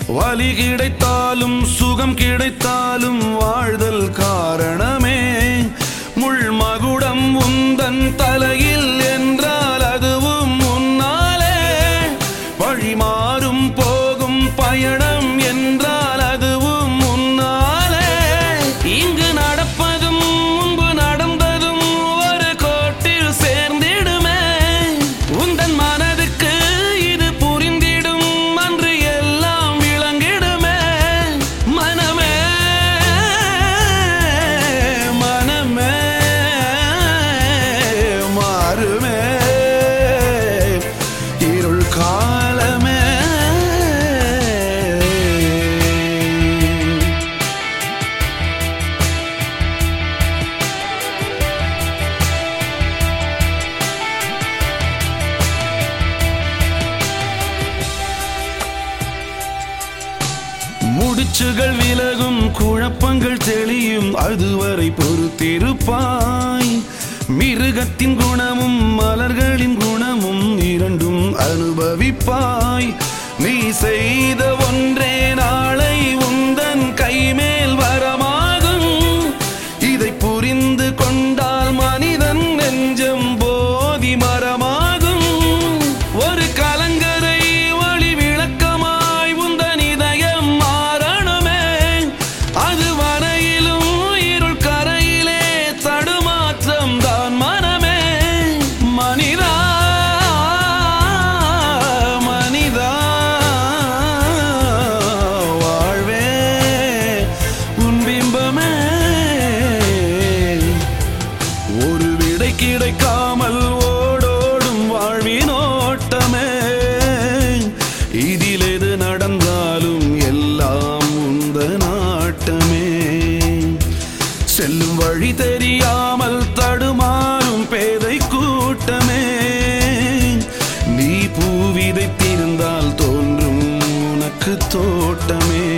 வலி கிடைத்தாலும் சுகம் கிடைத்தாலும் வாழ்தல் காரணமே. முள்மகுடம் உந்தன் தலையில் என்றால் அதுவும் முன்னாலே. வழி மாறும் போகும் பயணம் என்றால் அதுவும் முன்னாலே. இங்கு நடப்பதும் முன்பு நடந்ததும் ஒரு கோட்டில் சேர்ந்திடுமே. உந்தன் மனதுக்கு இது புரிந்திடும் அன்று எல்லாம் விளங்கிடுமே. மனமே மனமே மாறுமே இருள் காலமே. முடிச்சுகள் விலகும் குழப்பங்கள் தெளியும் அதுவரை பொறுத்திருப்பாய். மிருகத்தின் குணமும் மலர்களின் குணமும் இரண்டும் அனுபவிப்பாய். நீ செய்த ஒன்றே நாளை உந்தன் கைமேல் வரமாகும். இதை புரிந்து கொண்டால் மனிதன் நெஞ்சம் போதி மரமாகும். ஒரு கலங்கரை ஒளி விளக்கமாய் உந்தன் இதயம் மாறணுமே. அது வரையிலும் இருள் கரையிலே தடுமாற்றம் தான் மனமே. மனிதா மனிதா வாழ்வே உன் பிம்பமே. ஒரு விடை கிடைக்காமல் ஓடோடும் வாழ்வின் ஓட்டமே. இதில் எது நடந்தாலும் எல்லாம் உந்த நாட்டமே. செல்லும் வழி தெரியாமல் தடுமாறும் பேதை கூட்டமே. நீ பூ விதைத்திருந்தால் தோன்றும் உனக்கு தோட்டமே.